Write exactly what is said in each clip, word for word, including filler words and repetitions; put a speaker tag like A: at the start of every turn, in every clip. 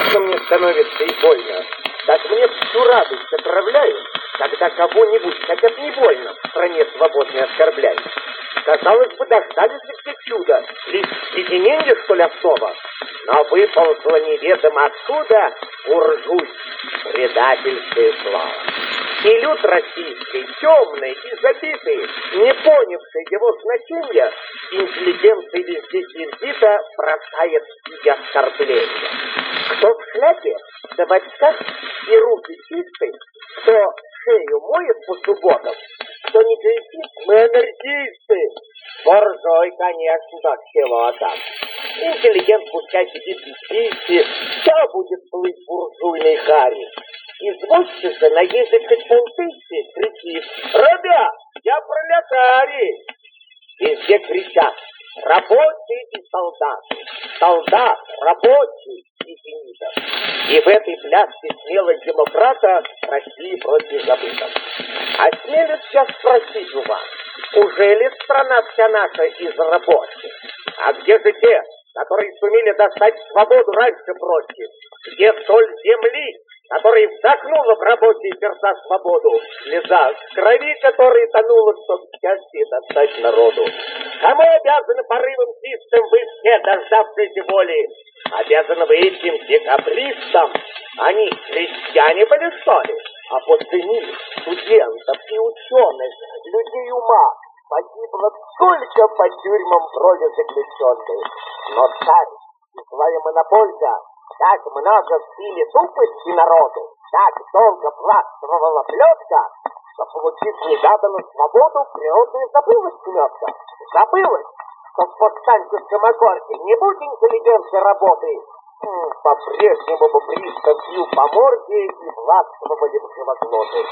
A: Грустно мне становится и больно. Так мне всю радость отравляют, когда кого-нибудь, хотя бы не больно, в стране свободной оскорбляют. Казалось бы, дождались ли все чудо, лишь единение, что ли, особо? Но выползла неведомо откуда буржуй, предательское слава. И люд российский, темный и забитый, не понявший его значения, интеллигенция везде сердито бросает в оскорбления. Кто в шляпе, да в очках и руки чистые, кто шею моет по субботам, кто не кричит, мы анархисты. Борзой, конечно, чего там. Интеллигент пускай сидит в чисти, все будет плыть буржуйной харе. Извозчица наездит хоть полтысячи, кричит: «Ребят, я пролетарий!» Везде кричат: рабочие и солдаты, солдат, рабочий и финитов. И в этой пляске смелых демократа России против забытых. А смелюсь я спросить у вас, ужели страна вся наша из рабочих? А где же те, которые сумели достать свободу раньше прочих? Где соль земли, которая вдохнула в рабочие сердца свободу, слеза крови, которая тонула, чтобы счастье достать народу? Кому обязаны порывом чистым вы все, дождавшиеся воли? Обязаны вы этим декабристам? Они крестьяне были, что ли? А после них студентов и ученых, людей ума, погибло только по тюрьмам крови заключенных. Но царь и злая монополья так много в силе тупости народу, так долго властвовала плетка, что, получив негаданную свободу, природная забылась плетка. Забылась, что в повстанческом огорке не будет интеллигенции работы. М-м, по-прежнему бы пристав бил по морде и властвовали бы живоглоты.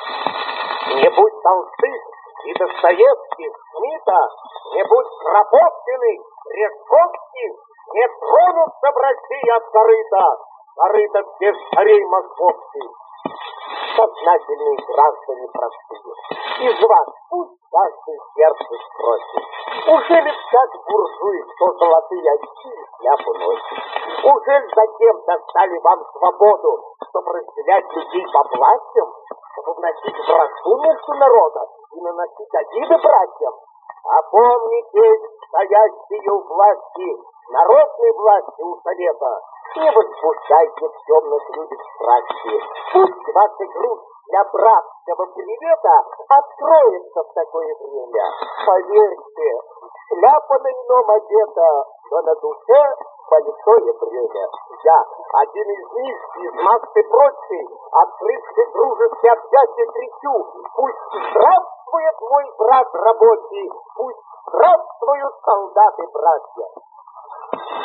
A: Не будь Толстых и Достоевских, Смита, не будь Кропоткиных, Резковских, не тронутся в России от корыта, корыта всех царей московских. Сознательные граждане простые, из вас пусть каждый сердце спросит: ужели так буржуи, что золотые очки и шляпу носит? Ужели затем достали вам свободу, чтобы разделять людей по властям, чтобы вносить вражду между народом и наносить обиды братьям? А помните, стоящие у власти, народной власти у совета, не возбуждайте в темных людях страсти. Пусть ваша грудь для братского привета откроется в такое время. Поверьте, шляпа на ином одета, но на душе большое бремя. Я, один из них, из массы прочей, открывший дружеские объятия, кричу: пусть здравствует мой брат рабочий, пусть здравствуют солдаты-братья.